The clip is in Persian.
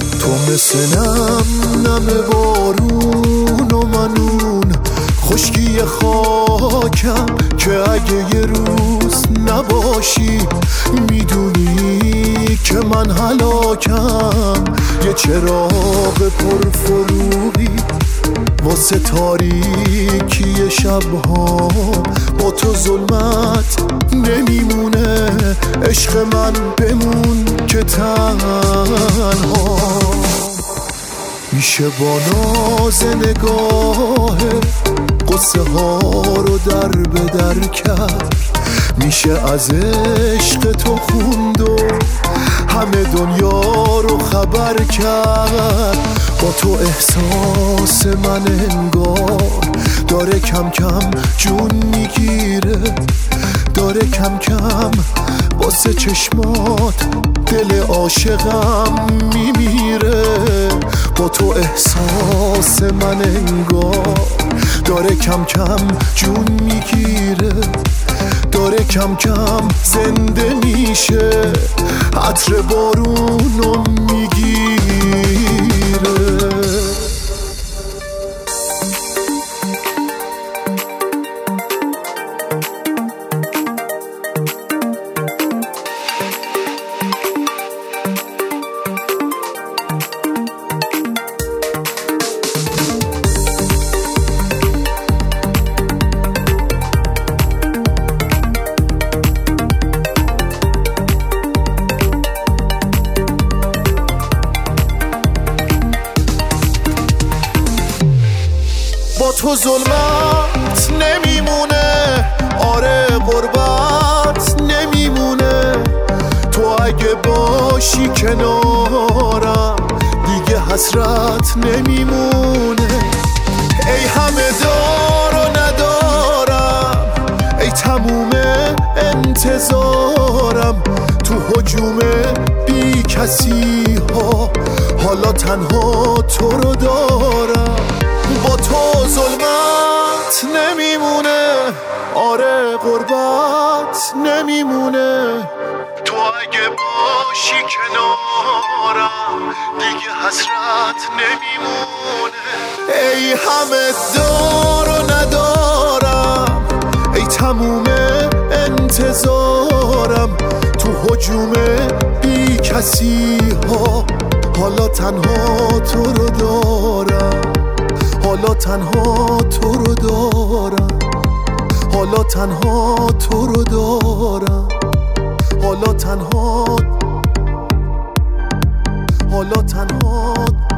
تو مثل نم بارون و منون خشکی خاکم که اگه یه روز نباشی میدونی که من هلاکم. یه چراغ پرفروغی واسه تاریکی شبها، با تو ظلمت نمیمونه. عشق من بمون که تنها میشه با ناز نگاه قصه ها رو در به در کرد. میشه از عشق تو خوند و همه دنیا رو خبر کرد. با تو احساس من انگار داره کم کم جون میگیره، داره کم کم واسه چشمات دل عاشقم میمیره. با تو احساس من انگار داره کم کم جون میگیره، داره کم کم زنده میشه، عطر بارونو میگیره. با تو ظلمت نمیمونه، آره غربت نمیمونه. تو اگه باشی کنارم دیگه حسرت نمیمونه. ای همه دار و ندارم، ای تموم انتظارم، تو هجوم بی کسی ها حالا تنها تو رو دارم. با تو ظلمت نمیمونه، آره غربت نمیمونه. تو اگه باشی کنارم دیگه حسرت نمیمونه. ای همه دار و ندارم، ای تموم انتظارم، تو هجوم بی کسی ها حالا تنها تو رو دارم، حالا تنها تو رو دارم، حالا تنها تو رو دارم، حالا تنها، حالا تنها